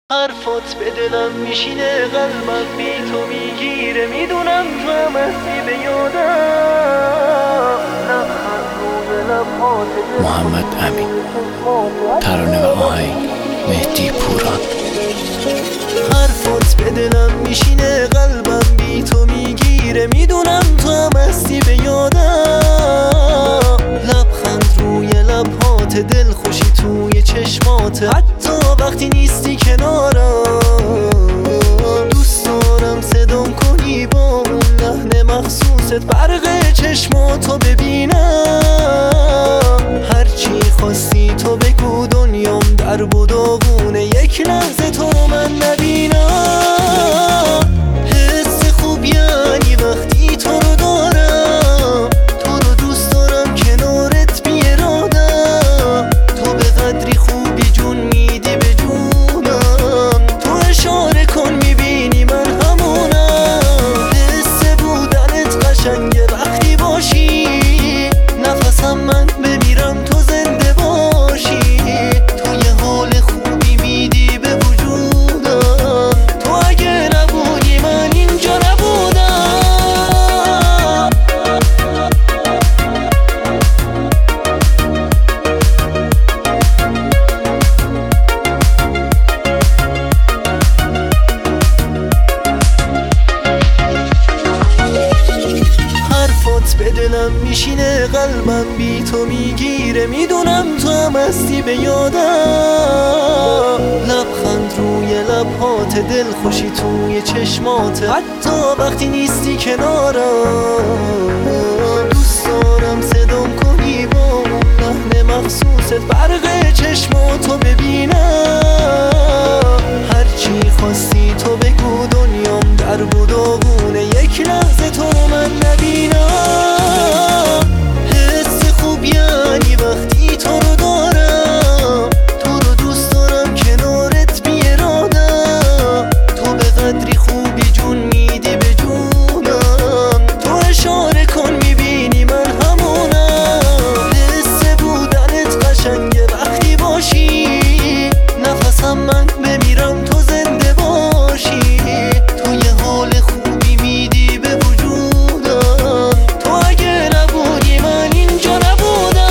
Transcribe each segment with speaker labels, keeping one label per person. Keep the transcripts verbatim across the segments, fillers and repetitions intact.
Speaker 1: حرفات به دلم میشینه، قلبم بی تو میگیره، میدونم تو هم هستی به یادم. لبخند روی لبات
Speaker 2: محمد امین، ترانه و آهنگ مهدی پوران.
Speaker 1: حرفات به دلم میشینه، قلبم بی تو میگیره، میدونم تو هم هستی به یادم. لبخند روی لبات، دل خوشی توی چشمات، حتی وقتی نیستی کنارم. دوست دارم صدام کنی با اون لحن مخصوصت، برق چشماتو ببینم. هرچی خواستی تو بگو، دنیام درب و داغونه، یک لحظه تو رو من نبینم. حس خوب یعنی وقتی تو رو دارم، تو رو دوست دارم کنارت بی ارادم. تو به قدری خوبی جون میدی به جونم، تو اشاره کن میبینی من همونم. حس بودنت قشنگه وقتی باشی، نفسم من بمیرم تو زنده باشی. تو یه حال خوبی میدی به وجودم، تو اگه نبودی من اینجا نبودم. حرفات به دلم میشینه، قلبم بی تو میگیره، میدونم تو هم هستی به یادم. لبخند روی لبات، دل خوشی توی چشمات، حتی وقتی نیستی کنارم. دوست دارم صدام کنی با اون لحن مخصوصت، برق چشماتو ببینم. هرچی خواستی تو بگو، دنیام درب و داغونه، یک لحظه تو رو من نبینم. حس خوب یعنی وقتی تو رو دارم، تو رو دوست دارم کنارت بی ارادم. تو به قدری خوبی جون میدی به جونم، تو اشاره کن میبینی من همونم. حس بودنت قشنگه وقتی باشی، نفسم من بمیرم تو زنده باشی. تو یه حال خوبی میدی به وجودم، تو اگه نبودی من اینجا نبودم.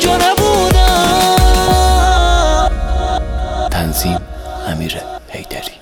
Speaker 2: تنظیم امیر حیدری.